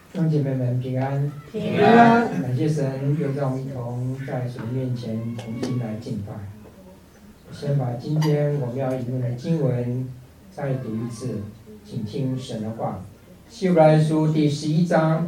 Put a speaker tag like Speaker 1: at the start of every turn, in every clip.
Speaker 1: 弟兄姐妹们平安，
Speaker 2: 平安。
Speaker 1: 感谢神，又让我们一同在神面前同心来敬拜。先把今天我们要引用的经文再读一次，请听神的话。希伯来书第11章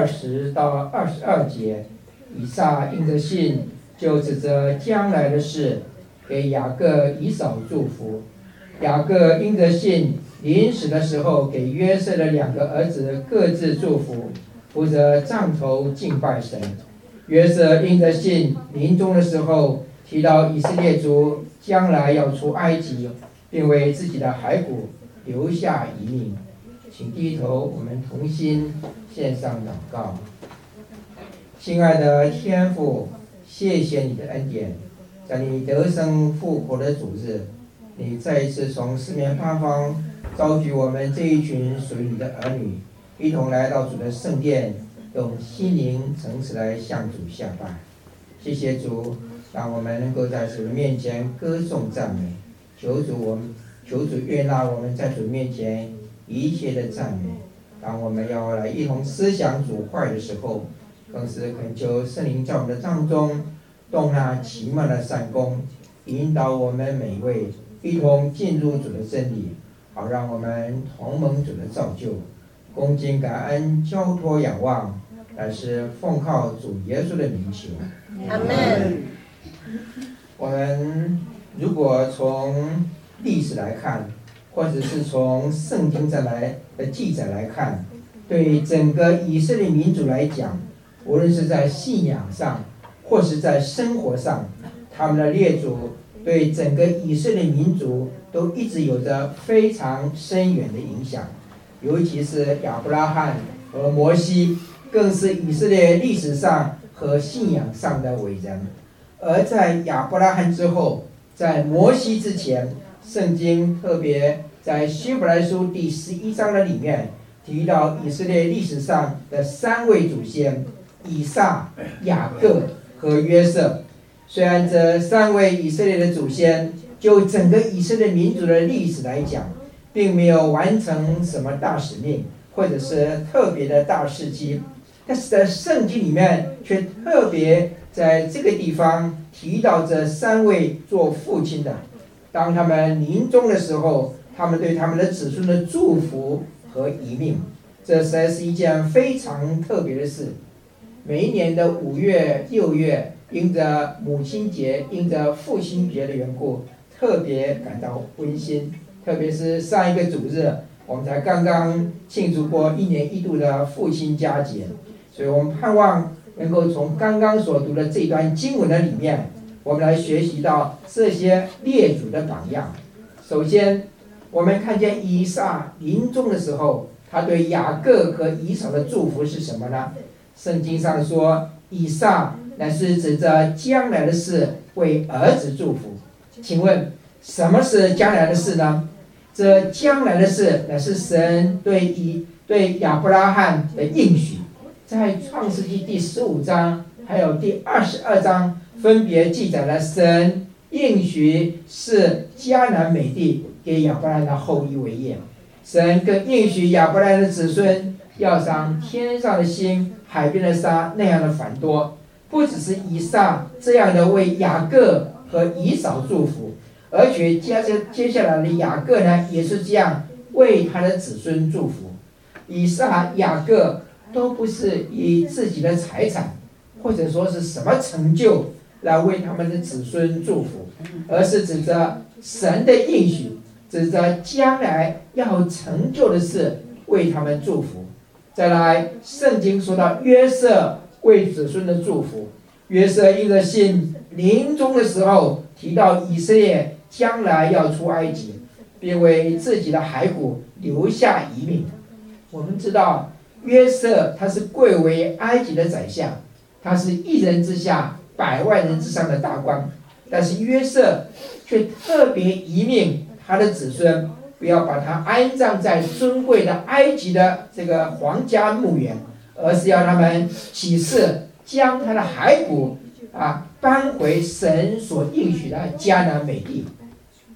Speaker 1: 20到22节，以撒因着信，就指着将来的事，给雅各、以扫祝福。雅各因着信，临死的时候给约瑟的2个儿子各自祝福，负责杖头敬拜神。约瑟因着信，临终的时候提到以色列族将来要出埃及，并为自己的骸骨留下遗命。请低头，我们同心献上祷告。亲爱的天父，谢谢你的恩典，在你得生复活的主日，你再一次从四面八方召集我们这一群属于你的儿女，一同来到主的圣殿，用心灵诚实来向主下拜。谢谢主，让我们能够在主的面前歌颂赞美，求主悦纳我们在主面前一切的赞美。当我们要来一同思想主话的时候，更是恳求圣灵在我们的当中动那奇妙的善功，引导我们每一位一同进入主的真理，好让我们同蒙主的造就，恭敬感恩，交托仰望，乃是奉靠主耶稣的名求。
Speaker 2: 阿们。
Speaker 1: 我们如果从历史来看，或者是从圣经上来的记载来看，对整个以色列民族来讲，无论是在信仰上，或是在生活上，他们的列祖对整个以色列民族都一直有着非常深远的影响。尤其是亚伯拉罕和摩西，更是以色列历史上和信仰上的伟人。而在亚伯拉罕之后，在摩西之前，圣经特别在希伯来书第11章的里面提到以色列历史上的3位祖先，以撒、雅各和约瑟。虽然这3位以色列的祖先就整个以色列民族的历史来讲，并没有完成什么大使命或者是特别的大事迹，但是在圣经里面却特别在这个地方提到这3位做父亲的，当他们临终的时候，他们对他们的子孙的祝福和遗命，这实在是一件非常特别的事。每一年的5月、6月，因着母亲节、因着父亲节的缘故，特别感到温馨。特别是上一个主日，我们才刚刚庆祝过1年1度的父亲佳节，所以我们盼望能够从刚刚所读的这段经文的里面，我们来学习到这些列祖的榜样。首先，我们看见以撒临终的时候，他对雅各和以扫的祝福是什么呢？圣经上说，以撒乃是指着将来的事为儿子祝福。请问什么是将来的事呢？这将来的事乃是神对亚伯拉罕的应许，在创世纪第15章还有第22章分别记载了神应许是迦南美地给亚伯拉罕的后裔为业。神更应许亚伯拉罕的子孙要像天上的星、海边的沙那样的繁多。不只是以撒这样的为雅各和以扫祝福，而且接下来的雅各呢，也是这样为他的子孙祝福。以撒、雅各都不是以自己的财产或者说是什么成就来为他们的子孙祝福，而是指着神的应许，指着将来要成就的事为他们祝福。再来，圣经说到约瑟为子孙的祝福，约瑟因着信，临终的时候提到以色列将来要出埃及，并为自己的骸骨留下遗命。我们知道约瑟他是贵为埃及的宰相，他是一人之下100万人之上的大官，但是约瑟却特别遗命他的子孙不要把他安葬在尊贵的埃及的这个皇家墓园，而是要他们起誓将他的骸骨搬回神所应许的迦南美地。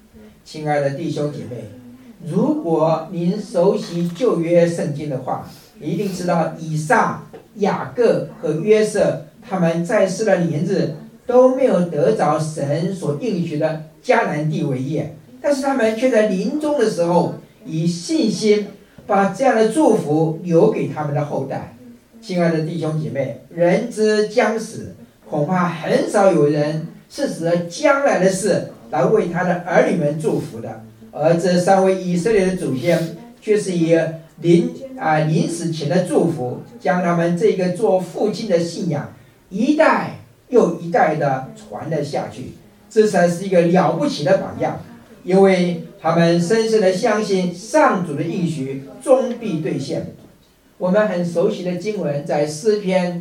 Speaker 1: 亲爱的弟兄姐妹，如果您熟悉旧约圣经的话， 你一定知道以撒、雅各和约瑟他们在世的年日都没有得着神所应许的迦南地为业，但是他们却在临终的时候以信心把这样的祝福留给他们的后代。亲爱的弟兄姐妹，人之将死，恐怕很少有人是指着将来的事来为他的儿女们祝福的。而这3位以色列的祖先却是以临死前的祝福，将他们这个做父亲的信仰一代又一代的传了下去。这才是一个了不起的榜样，因为他们深深的相信上主的应许终必兑现。我们很熟悉的经文在诗篇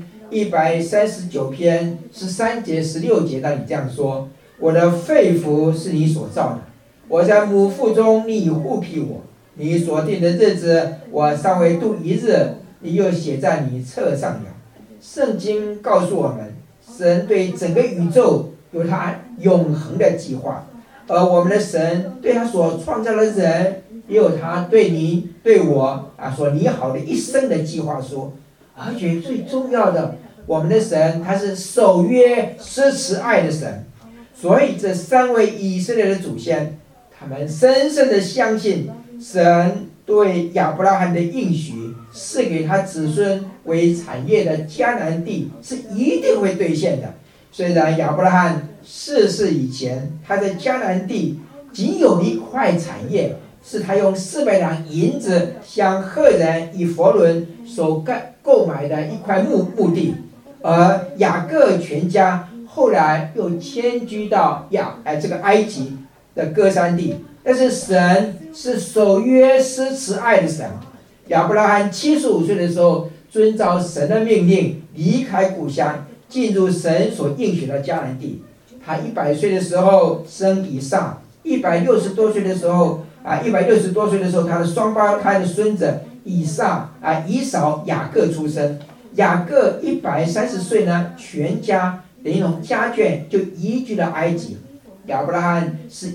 Speaker 1: 139篇13节16节那里这样说：我的肺腑是你所造的，我在母腹中你护庇我，你所定的日子我尚未度一日，你又写在你册上了。圣经告诉我们，神对整个宇宙有他永恒的计划，而我们的神对他所创造的人也有他对你对我所拟好的一生的计划书。而且最重要的，我们的神他是守约施慈爱的神。所以这3位以色列的祖先，他们深深的相信神对亚伯拉罕的应许，是给他子孙为产业的迦南地是一定会兑现的。虽然亚伯拉罕逝世以前，他在迦南地仅有一块产业，是他用400两银子向赫人以弗伦所购买的一块墓地，而雅各全家后来又迁居到这个埃及的歌珊地。但是神是守约施慈爱的神。亚伯拉罕75岁的时候，遵照神的命令离开故乡，进入神所应许的迦南地。他100岁的时候生以撒，160多岁的时候他的双胞胎的孙子以扫、雅各出生。雅各130岁呢，全家连同家眷就移居了埃及。亚伯拉罕是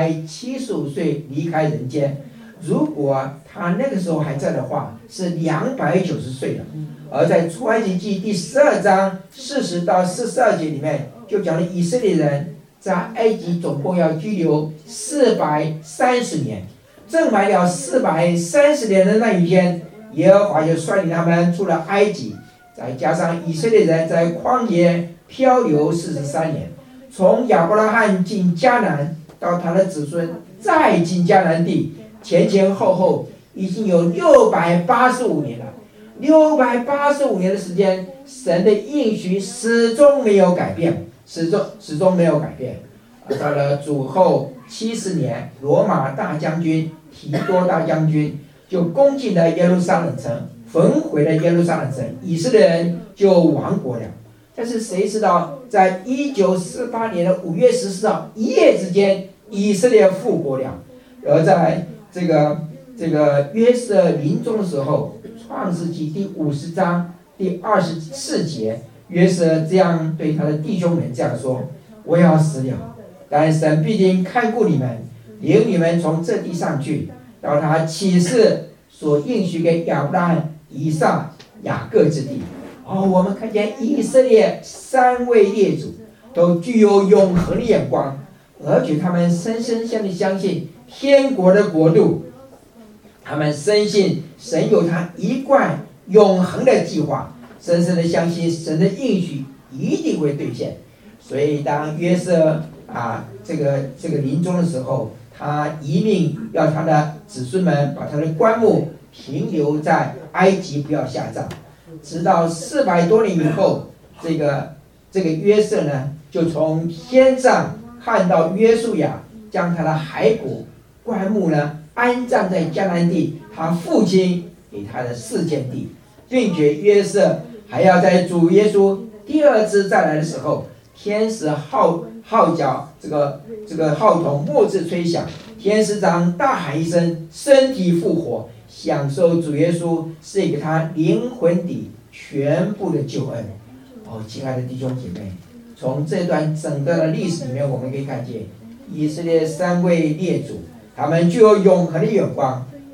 Speaker 1: 175岁离开人间，如果他那个时候还在的话，是290岁了。而在出埃及记第12章40到42节里面，就讲了以色列人在埃及总共要居留430年。正满了430年的那一天，耶和华就率领他们出了埃及，再加上以色列人在旷野漂流43年，从亚伯拉罕进迦南到他的子孙再进迦南地，前前后后已经有685年了。685年的时间，神的应许始终没有改变，始终没有改变。到了主后70年，罗马大将军提多大将军就攻进了耶路撒冷城，焚毁了耶路撒冷城，以色列人就亡国了。但是谁知道，在1948年的5月14号，一夜之间，以色列复国了。而在这个约瑟临终的时候，创世纪第50章第24节，约瑟这样对他的弟兄们这样说：我要死了，但神必定看顾你们，领你们从这地上去，到他启示所应许给亚伯拉罕、以撒、雅各之地。我们看见以色列3位列祖都具有永恒的眼光，而且他们深深相信天国的国度，他们深信神有他一贯永恒的计划，深深的相信神的应许一定会兑现。所以当约瑟这个临终的时候，他遗命要他的子孙们把他的棺木停留在埃及，不要下葬。直到400多年以后，这个约瑟呢，就从天上看到约书亚将他的骸骨棺木呢安葬在迦南地，他父亲给他的世件地，并且约瑟还要在主耶稣第2次再来的时候，天使号角这个号筒末次吹响，天使长大喊一声，身体复活，享受主耶稣赐给他灵魂底全部的救恩。亲爱的弟兄姐妹，从这段整个的历史里面，我们可以看见以色列3位列祖，他们具有永恒的眼光，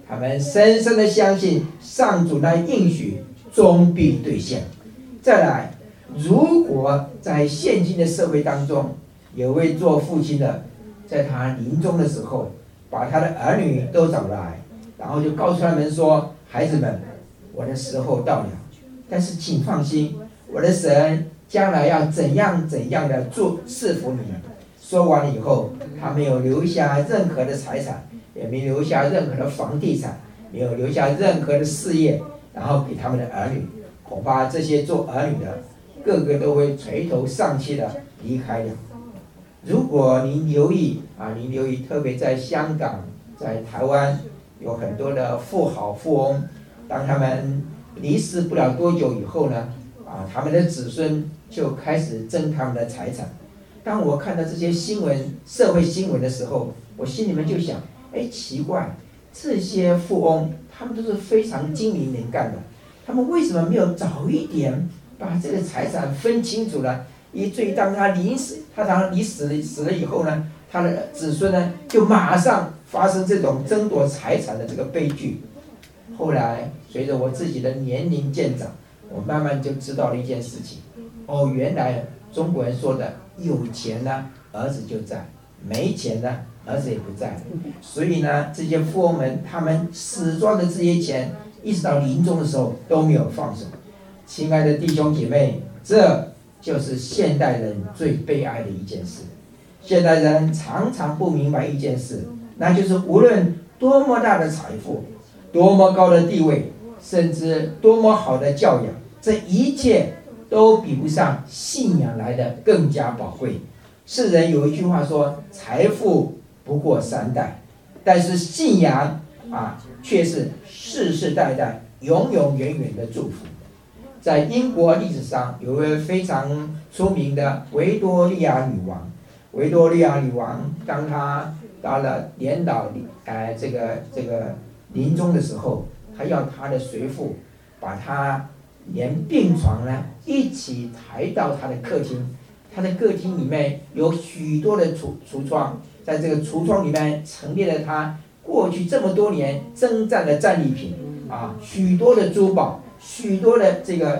Speaker 1: 他们深深的相信上主那应许终必兑现。再来，如果在现今的社会当中，有位做父亲的，在他临终的时候，把他的儿女都找来，然后就告诉他们说：孩子们，我的时候到了，但是请放心，我的神将来要怎样的做赐福你们。说完了以后，他没有留下任何的财产，也没留下任何的房地产，没有留下任何的事业，然后给他们的儿女。恐怕这些做儿女的个个都会垂头丧气的离开了。如果您留意，特别在香港、在台湾，有很多的富豪富翁，当他们离世不了多久以后呢，他们的子孙就开始争他们的财产。当我看到这些新闻、社会新闻的时候，我心里面就想，奇怪，这些富翁他们都是非常精明能干的，他们为什么没有早一点把这个财产分清楚呢？以至于当他死了以后呢，他的子孙呢就马上发生这种争夺财产的这个悲剧。后来随着我自己的年龄渐长，我慢慢就知道了一件事情，原来中国人说的有钱呢儿子就在，没钱呢儿子也不在。所以呢，这些富翁们他们死抓着这些钱，一直到临终的时候都没有放手。亲爱的弟兄姐妹，这就是现代人最悲哀的一件事。现代人常常不明白一件事，那就是无论多么大的财富，多么高的地位，甚至多么好的教养，这一切都比不上信仰来的更加宝贵。世人有一句话说，财富不过3代，但是信仰却是世世代代永永远远的祝福。在英国历史上有一位非常出名的维多利亚女王。维多利亚女王当她到了年老这个临终的时候，她要她的随父把她连病床呢一起抬到她的客厅。她的客厅里面有许多的橱窗，在这个橱窗里面陈列了她过去这么多年征战的战利品许多的珠宝，许多的这个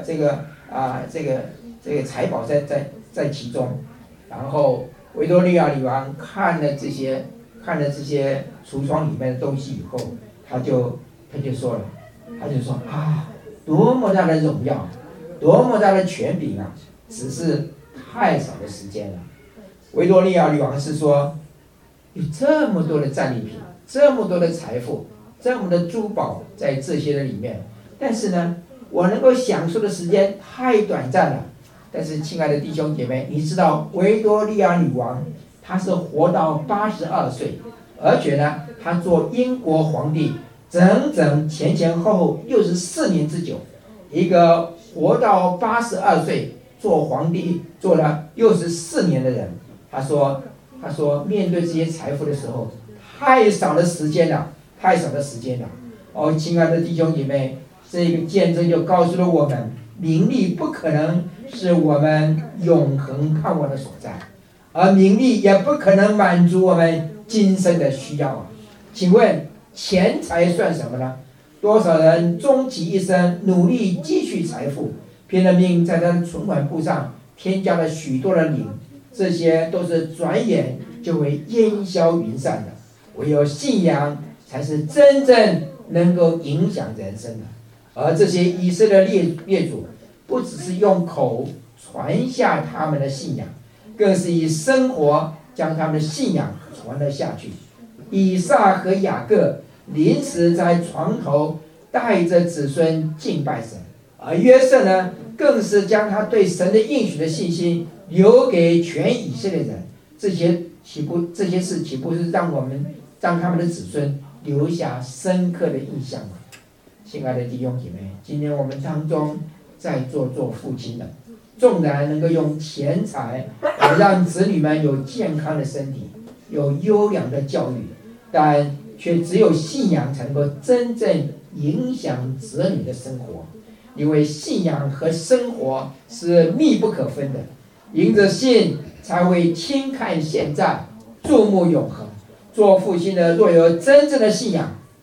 Speaker 1: 财宝在其中。然后维多利亚女王看了这些橱窗里面的东西以后，她就说多么大的荣耀，多么大的权柄只是太少的时间了。维多利亚女王是说，有这么多的战利品，这么多的财富，这么的珠宝在这些的里面，但是呢，我能够享受的时间太短暂了。但是亲爱的弟兄姐妹，你知道维多利亚女王她是活到82岁，而且呢，她做英国皇帝整整前后64年之久。一个活到82岁做皇帝做了64年的人，他说面对这些财富的时候，太少的时间了。亲爱的弟兄姐妹，这个见证就告诉了我们，名利不可能是我们永恒盼望的所在，而名利也不可能满足我们今生的需要请问钱财算什么呢？多少人终其一生努力积蓄财富，拼了命在他的存款簿上添加了许多的零，这些都是转眼就会烟消云散的。唯有信仰才是真正能够影响人生的。而这些以色列列祖不只是用口传下他们的信仰，更是以生活将他们的信仰传了下去。以撒和雅各临时在床头带着子孙敬拜神，而约瑟呢，更是将他对神的应许的信心留给全以色列人。这些事岂不是让他们的子孙留下深刻的印象吗？亲爱的弟兄姐妹，今天我们当中在做父亲的，纵然能够用钱财让子女们有健康的身体，有优良的教育，但却只有信仰才能够真正影响子女的生活。因为信仰和生活是密不可分的，因着信才会轻看现在，注目永恒。做父亲的若有真正的信仰，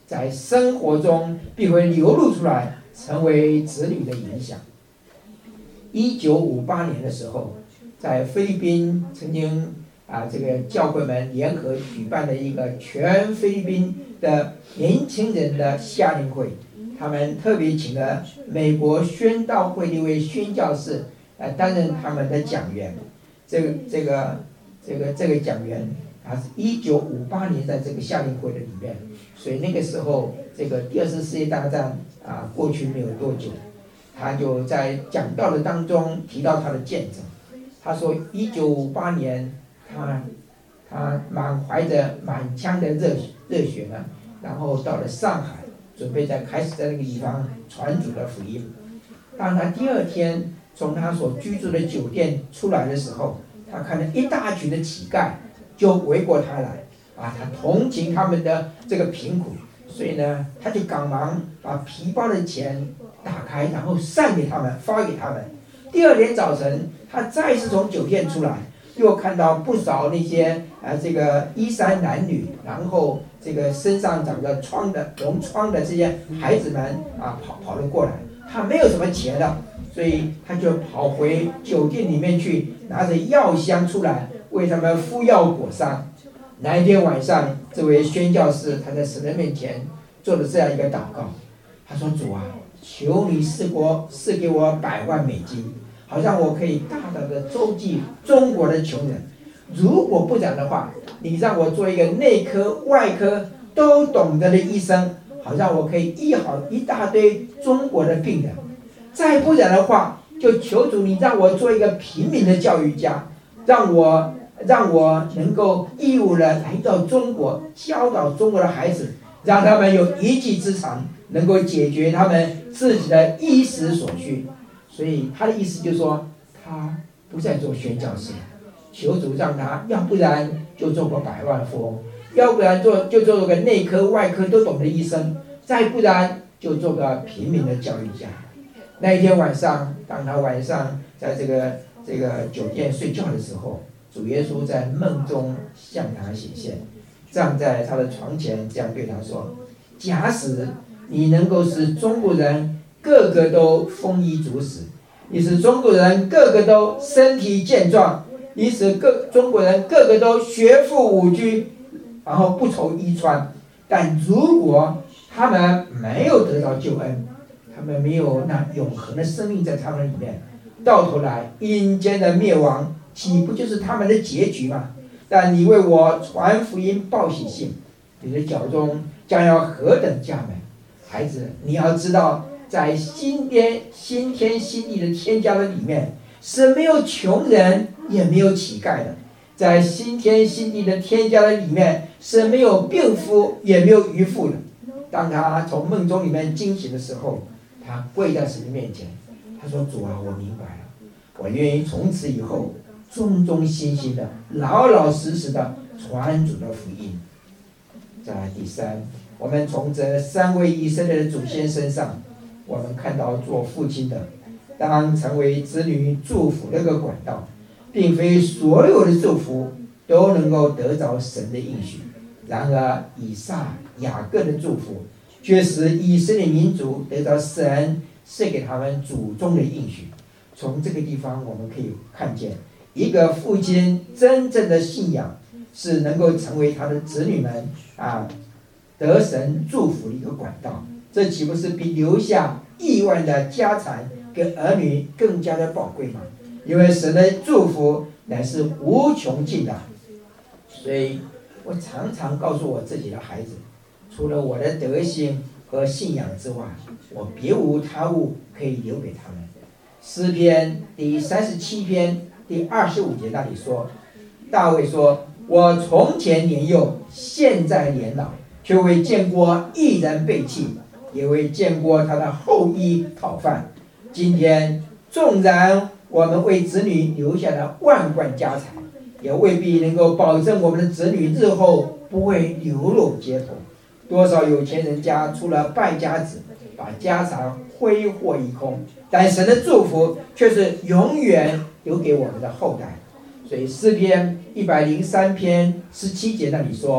Speaker 1: 在生活中必会流露出来，成为子女的影响。1958年的时候，在菲律宾曾经这个教会们联合举办了一个全菲律宾的年轻人的夏令会，他们特别请了美国宣道会的一位宣教士来担任他们的讲员。这个讲员，他是1958年在这个夏令会的里面，所以那个时候这个第二次世界大战过去没有多久，他就在讲道的当中提到他的见证。他说1958年他怀着满腔的热血呢，然后到了上海，准备开始在那个地方传主的福音。当他第二天从他所居住的酒店出来的时候，他看到一大群的乞丐就围过他来，他同情他们的这个贫苦，所以呢，他就赶忙把皮包的钱打开，然后散给他们，发给他们。第二天早晨，他再次从酒店出来，又看到不少那些这个衣衫褴褛，然后这个身上长着脓疮的这些孩子们跑了过来。他没有什么钱了，所以他就跑回酒店里面去，拿着药箱出来为他们敷药裹伤。那一天晚上，这位宣教士他在神的面前做了这样一个祷告，他说：主啊，求你赐给我100万美金，好让我可以大大的周济中国的穷人。如果不然的话，你让我做一个内科外科都懂得的医生，好让我可以医好一大堆中国的病人。再不然的话，就求主你让我做一个平民的教育家，让我能够义务的来到中国，教导中国的孩子，让他们有一技之长，能够解决他们自己的衣食所需。所以他的意思就是说，他不再做宣教士，求主让他，要不然就做个100万富翁，要不然就做个内科外科都懂的医生，再不然就做个平民的教育家。那一天晚上，当他晚上在这个酒店睡觉的时候，主耶稣在梦中向他显现，站在他的床前，这样对他说：假使你能够使中国人个个都丰衣足食，你使中国人个个都身体健壮，你使中国人个个都学富五车，然后不愁衣穿。但如果他们没有得到救恩，他们没有那永恒的生命在他们里面，到头来阴间的灭亡岂不就是他们的结局吗？但你为我传福音报喜信，你的脚中将要何等佳美。孩子，你要知道，在新天新地的天家的里面，是没有穷人也没有乞丐的。在新天新地的天家的里面，是没有病夫也没有渔夫的。当他从梦中里面惊醒的时候，他跪在神的面前，他说：主啊，我明白了，我愿意从此以后忠忠心心的老老实实的传主的福音。在第三，我们从这3位以色列的祖先身上，我们看到做父亲的当成为子女祝福的一个管道，并非所有的祝福都能够得着神的应许。然而以撒、雅各的祝福却使以色列民族得到神赐给他们祖宗的应许。从这个地方我们可以看见，一个父亲真正的信仰是能够成为他的子女们得神祝福的一个管道。这岂不是比留下亿万的家产给儿女更加的宝贵吗？因为神的祝福乃是无穷尽的。所以我常常告诉我自己的孩子，除了我的德行和信仰之外，我别无他物可以留给他们。诗篇第37篇第25节那里说，大卫说：我从前年幼，现在年老，却未见过一人背弃，也未见过他的后裔讨饭。今天纵然我们为子女留下了万贯家财，也未必能够保证我们的子女日后不会流落街头。多少有钱人家出了败家子，把家产挥霍一空，但神的祝福却是永远留给我们的后代。所以诗篇103篇17节那里说：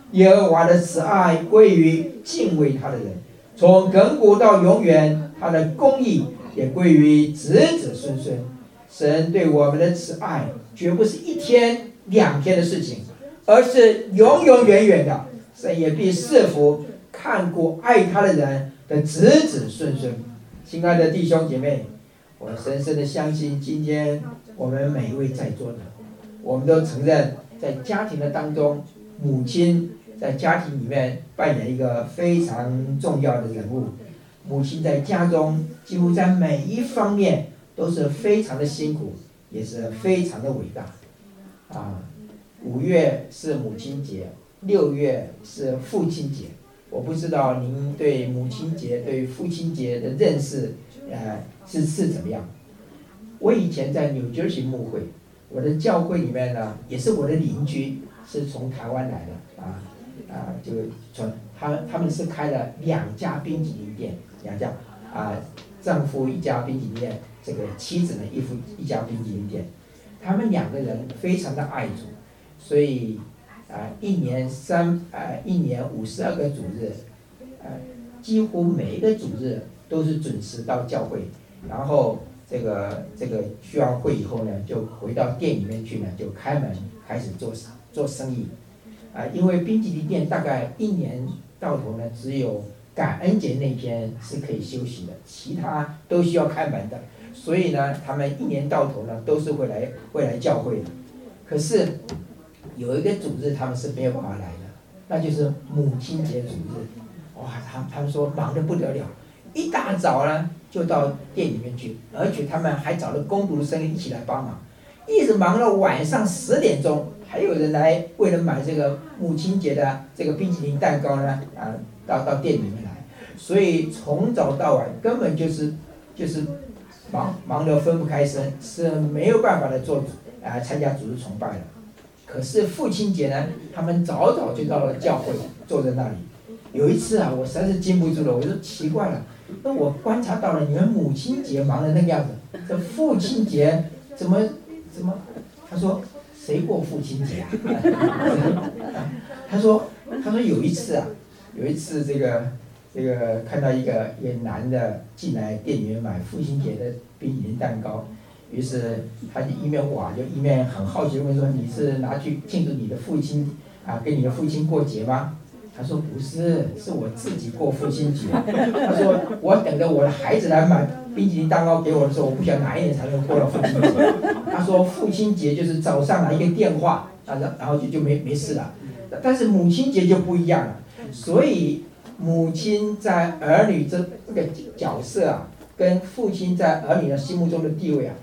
Speaker 1: 耶和华的慈爱归于敬畏他的人，从亘古到永远，他的公义也归于子子孙孙。神对我们的慈爱绝不是一天两天的事情，而是永永远远的。神也必赐福看顾爱他的人的子子孙孙。亲爱的弟兄姐妹，我深深的相信，今天我们每一位在座的，我们都承认，在家庭的当中，母亲在家庭里面扮演一个非常重要的人物。母亲在家中几乎在每一方面都是非常的辛苦，也是非常的伟大。5月是母亲节，6月是父亲节。我不知道您对母亲节、对父亲节的认识，是怎么样？我以前在New Jersey牧会，我的教会里面呢，也是我的邻居，是从台湾来的就从他们是开了2家冰淇淋店，2家丈夫1家冰淇淋店，这个妻子呢一家冰淇淋店。他们2个人非常的爱主，所以一年52个主日，几乎每一个主日都是准时到教会，然后这个聚完会以后呢，就回到店里面去呢，就开门开始做生意。因为冰淇淋店大概一年到头呢，只有感恩节那天是可以休息的，其他都需要开门的，所以呢，他们一年到头呢都是会来教会的。可是有一个主日他们是没有办法来的，那就是母亲节主日。哇，他们说忙得不得了，一大早呢就到店里面去，而且他们还找了工读生一起来帮忙，一直忙到晚上10点钟，还有人来为了买这个母亲节的这个冰淇淋蛋糕呢，到店里面来，所以从早到晚根本就是忙得分不开身，是没有办法来参加主日崇拜的。可是父亲节呢，他们早早就到了教会，坐在那里。有一次我实在是禁不住了，我说奇怪了，那我观察到了你们母亲节忙的那个样子，这父亲节怎么？他说谁过父亲节啊？他说有一次这个看到一个男的进来店里面买父亲节的冰淇淋蛋糕，于是他就一面很好奇问说：“你是拿去庆祝你的父亲跟你的父亲过节吗？”他说：“不是，是我自己过父亲节。”他说：“我等着我的孩子来买冰淇淋蛋糕给我的时候，我不晓得哪一年才能过到父亲节。”他说：“父亲节就是早上来一个电话，然后就没事了。但是母亲节就不一样了，所以母亲在儿女这个角色跟父亲在儿女的心目中的地位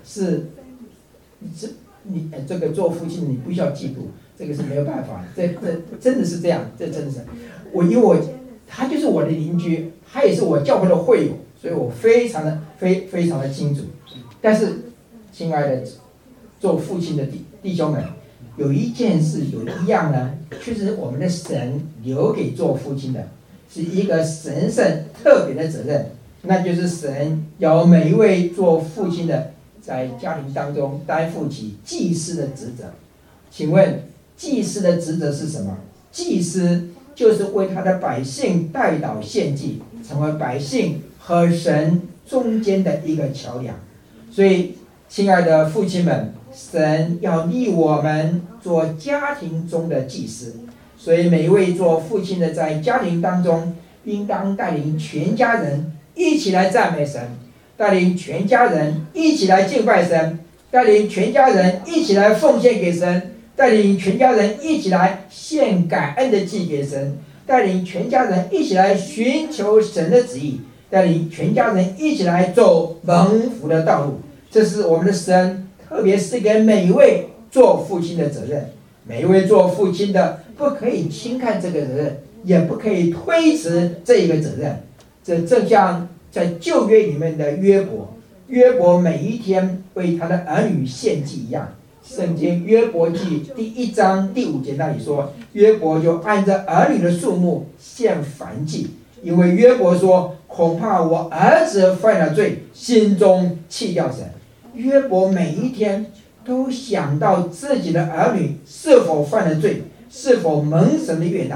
Speaker 1: 你这个做父亲你不需要嫉妒，这个是没有办法的，这真的是这样，这真的是因为他就是我的邻居，他也是我教会的会友，所以我非常的清楚。但是，亲爱的做父亲的弟兄们，有一件事，有一样呢，确实我们的神留给做父亲的，是一个神圣特别的责任，那就是神要每一位做父亲的，在家庭当中担负起祭司的职责。请问祭司的职责是什么？祭司就是为他的百姓代祷献祭，成为百姓和神中间的一个桥梁。所以，亲爱的父亲们，神要立我们做家庭中的祭司，所以每一位做父亲的在家庭当中，应当带领全家人一起来赞美神，带领全家人一起来敬拜神，带领全家人一起来奉献给神，带领全家人一起来献感恩的祭给神，带领全家人一起来寻求神的旨意，带领全家人一起来走蒙福的道路。这是我们的神特别是给每一位做父亲的责任。每一位做父亲的不可以轻看这个责任，也不可以推辞这个责任。这正像在旧约里面的约伯每一天为他的儿女献祭一样。圣经约伯记第1章第5节那里说，约伯就按照儿女的数目献燔祭，因为约伯说，恐怕我儿子犯了罪，心中弃掉神。约伯每一天都想到自己的儿女是否犯了罪，是否蒙神的悦纳，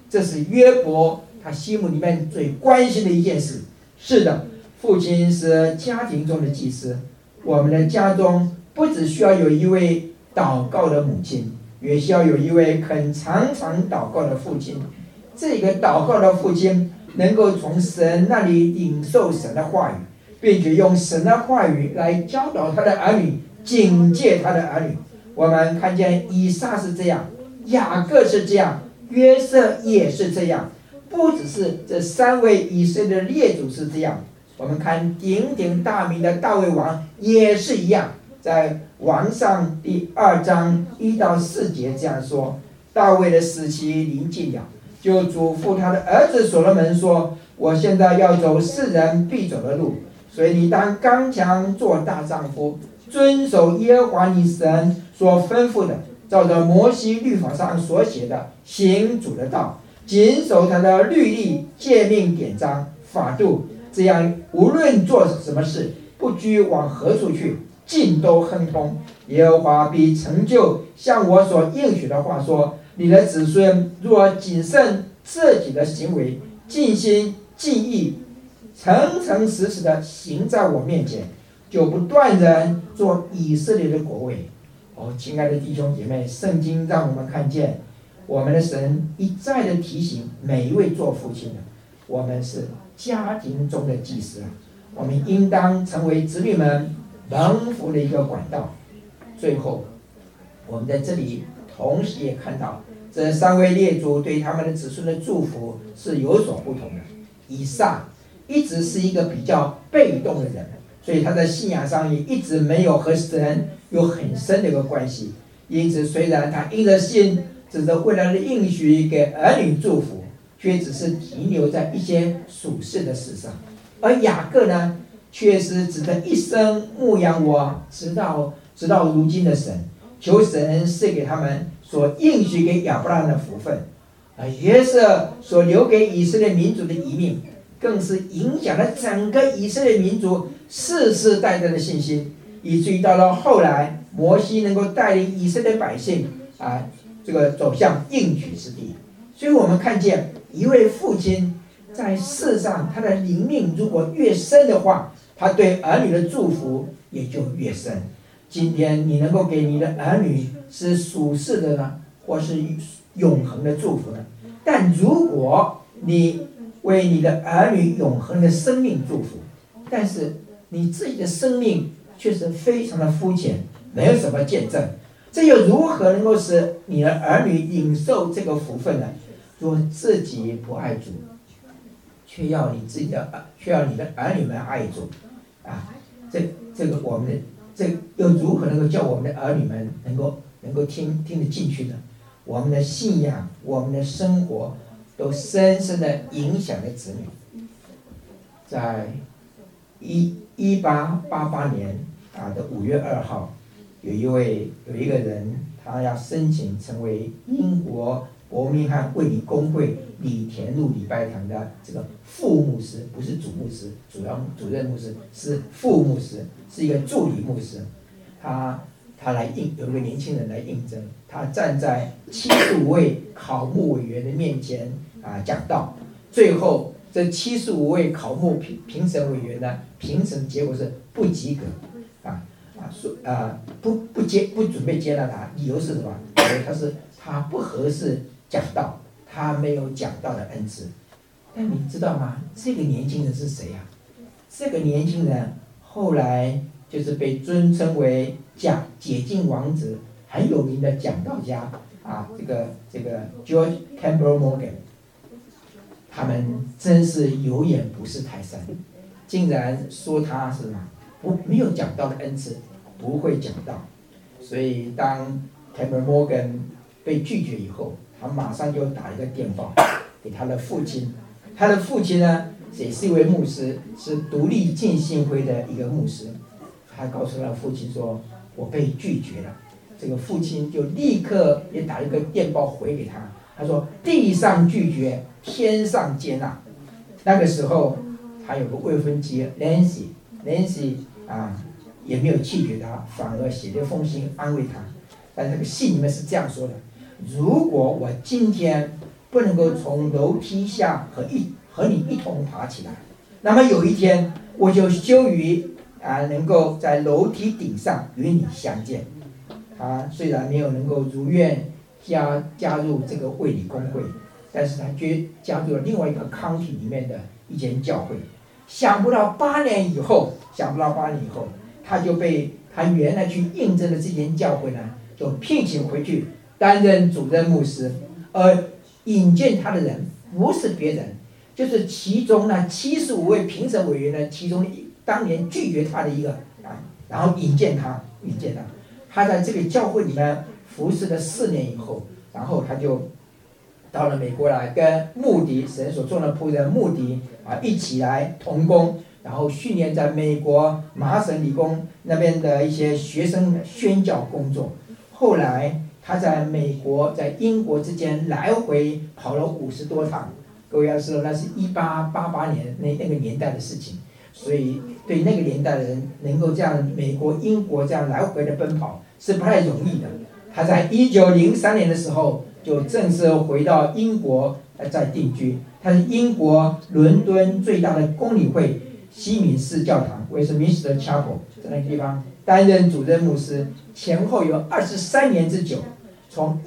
Speaker 1: 这是约伯他心目里面最关心的一件事。是的，父亲是家庭中的祭司，我们的家中不只需要有一位祷告的母亲，也需要有一位肯常常祷告的父亲。这个祷告的父亲能够从神那里领受神的话语，并且用神的话语来教导他的儿女，警戒他的儿女。我们看见以撒是这样，雅各是这样，约瑟也是这样，不只是这3位以色列的列祖是这样，我们看鼎鼎大名的大卫王也是一样。在王上第2章1到4节这样说：大卫的死期临近了，就嘱咐他的儿子所罗门说：我现在要走世人必走的路，所以你当刚强做大丈夫，遵守耶和华你神所吩咐的，照着摩西律法上所写的行主的道，谨守他的律例诫命典章法度，这样无论做什么事，不拘往何处去，尽都亨通。耶和华必成就像我所应许的话说：你的子孙若谨慎自己的行为，尽心尽意诚诚实实的行在我面前，就不断人做以色列的国位。亲爱的弟兄姐妹，圣经让我们看见我们的神一再的提醒每一位做父亲的，我们是家庭中的祭司，我们应当成为子女们蒙福的一个管道。最后我们在这里同时也看到这3位列祖对他们的子孙的祝福是有所不同的。以撒一直是一个比较被动的人，所以他在信仰上也一直没有和神有很深的一个关系。因此虽然他因着信指着未来的应许给儿女祝福，却只是停留在一些属世的事上。而雅各呢，却是指着一生牧养我直到如今的神，求神赐给他们所应许给亚伯拉罕的福分。而约瑟所留给以色列民族的遗命，更是影响了整个以色列民族世世代代的信心，以至于到了后来摩西能够带领以色列百姓走向应许之地。所以我们看见一位父亲在世上，他的灵命如果越深的话，他对儿女的祝福也就越深。今天你能够给你的儿女是属世的呢，或是永恒的祝福呢？但如果你为你的儿女永恒的生命祝福，但是你自己的生命却是非常的肤浅，没有什么见证，这又如何能够使你的儿女领受这个福分呢？若自己不爱主，却要你的儿女们爱主这又如何能够叫我们的儿女们能够听得进去呢？我们的信仰，我们的生活都深深的影响了子女。在1888年的5月2号，有一个人，他要申请成为英国伯明翰卫理公会李田路礼拜堂的这个副牧师，不是主牧师，主任牧师是副牧师，是一个助理牧师。有一个年轻人来应征，他站在75位考牧委员的面前讲道。最后这75位考牧评审委员呢，评审结果是不及格，不准备接纳他，理由是什么？他不合适讲道，他没有讲道的恩赐。但你知道吗？这个年轻人是谁啊？这个年轻人后来就是被尊称为解禁王子，很有名的讲道家这个 George Campbell Morgan。他们真是有眼不识泰山，竟然说他是没有讲道的恩赐，不会讲道。所以当 Campbell Morgan 被拒绝以后，他马上就打一个电报给他的父亲。他的父亲呢，也是一位牧师，是独立浸信会的一个牧师。他告诉他的父亲说：“我被拒绝了。”这个父亲就立刻也打一个电报回给他，他说：“地上拒绝，天上接纳。”那个时候，他有个未婚妻 Nancy 也没有弃绝他，反而写了一封信安慰他。但这个信里面是这样说的：“如果我今天不能够从楼梯下和你一同爬起来。那么有一天，我就羞于能够在楼梯顶上与你相见。他虽然没有能够如愿加入这个卫理公会，但是他却加入了另外一个county里面的一间教会。想不到8年以后，他就被他原来去应征的这间教会呢，就聘请回去担任主任牧师。而引荐他的人不是别人，就是其中呢75位评审委员呢，其中当年拒绝他的一个然后引荐他。他在这个教会里面服侍了4年以后，然后他就到了美国来，跟穆迪神所做的仆人穆迪一起来同工，然后训练在美国麻省理工那边的一些学生宣教工作。后来他在美国在英国之间来回跑了50多趟，各位要知道那是1888年那个年代的事情，所以对那个年代的人能够这样美国英国这样来回的奔跑是不太容易的。他在1903年的时候就正式回到英国再定居。他是英国伦敦最大的公理会西敏寺教堂 Westminster Chapel 在那个地方担任主任牧师，前后有23年之久。从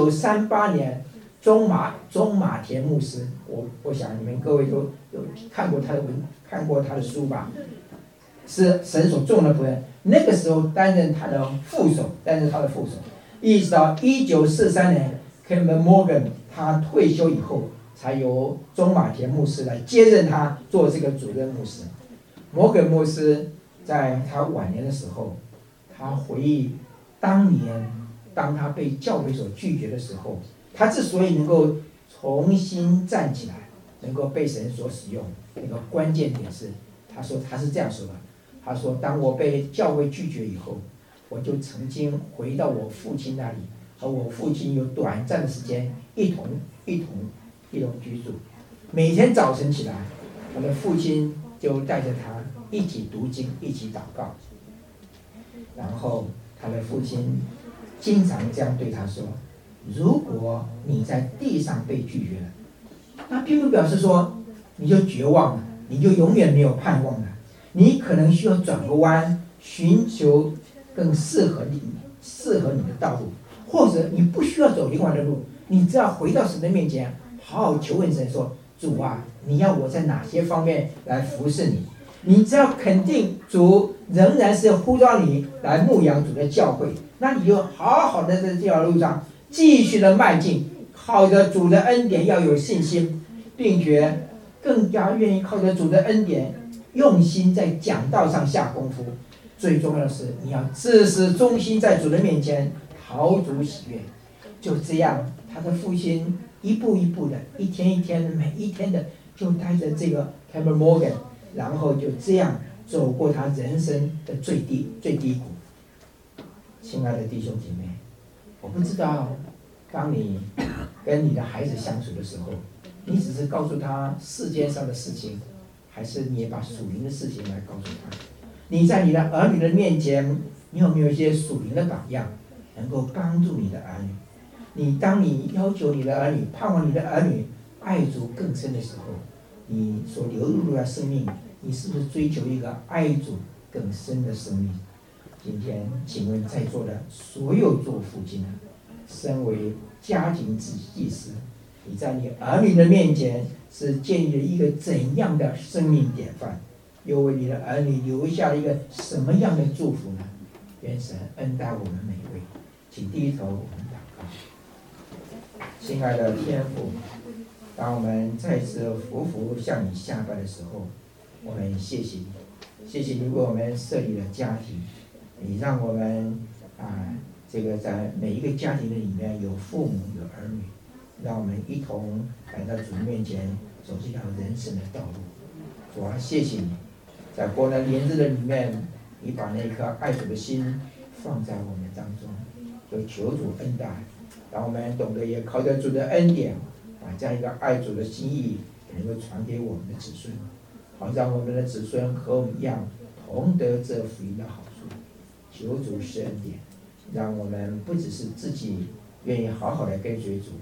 Speaker 1: 1938年中马田牧师，我想你们各位都有看过他的书吧，是神所种的仆人。那个时候担任他的副手，一直到1943年 Campbell Morgan 他退休以后，才由中马田牧师来接任他做这个主任牧师。摩根牧师在他晚年的时候，他回忆当年当他被教会所拒绝的时候，他之所以能够重新站起来，能够被神所使用，那个关键点是，他是这样说的，他说当我被教会拒绝以后，我就曾经回到我父亲那里，和我父亲有短暂的时间一同居住。每天早晨起来，我的父亲就带着他一起读经，一起祷告。然后他的父亲经常这样对他说，如果你在地上被拒绝了，那并不表示说你就绝望了，你就永远没有盼望了，你可能需要转个弯，寻求更适合你的道路，或者你不需要走另外的路，你只要回到神的面前，好好求问神说，主啊，你要我在哪些方面来服侍你？你只要肯定主仍然是呼召你来牧养主的教会，那你就好好的在这条路上继续的迈进，靠着主的恩典要有信心，并且更加愿意靠着主的恩典用心在讲道上下功夫。最重要的是，你要自始忠心在主的面前讨主喜悦。就这样，他的父亲一步一步的，一天一天的，每一天的，就带着这个 Campbell Morgan， 然后就这样走过他人生的最低谷。亲爱的弟兄姐妹，我不知道，当你跟你的孩子相处的时候，你只是告诉他世间上的事情，还是你也把属灵的事情来告诉他？你在你的儿女的面前，你有没有一些属灵的榜样，能够帮助你的儿女？当你要求你的儿女，盼望你的儿女爱主更深的时候，你所流露的生命，你是不是追求一个爱主更深的生命？今天请问在座的所有做父亲的，身为家庭祭司，你在你儿女的面前是建立了一个怎样的生命典范？又为你的儿女留下了一个什么样的祝福呢？愿神恩待我们每位，请低头我们祷告。亲爱的天父，当我们再次匍匐向你下拜的时候，我们谢谢你，谢谢你为我们设立了家庭，你让我们这个在每一个家庭的里面有父母有儿女，让我们一同来到主面前走这条人生的道路。主啊，谢谢你，在国难连日的里面，你把那颗爱主的心放在我们当中，就求主恩待，让我们懂得也靠着主的恩典，把这样一个爱主的心意能够传给我们的子孙，好让我们的子孙和我们一样同得这福音的好处。求主施恩典，让我们不只是自己愿意好好的跟随主，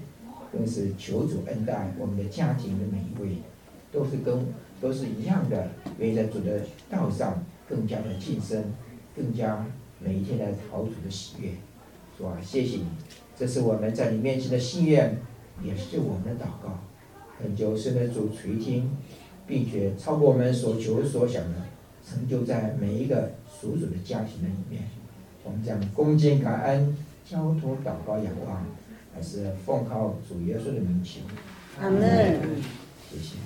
Speaker 1: 更是求主恩待我们的家庭的每一位，都是一样的，愿意在主的道上更加的晋升，更加每一天的讨主的喜悦。主啊，谢谢你，这是我们在你面前的心愿，也是我们的祷告。恳求神的主垂听，并且超过我们所求所想的，成就在每一个属主的家庭的里面。我们将恭敬感恩，交托祷告仰望，还是奉靠主耶稣的名求。
Speaker 2: 阿门。
Speaker 1: 谢谢。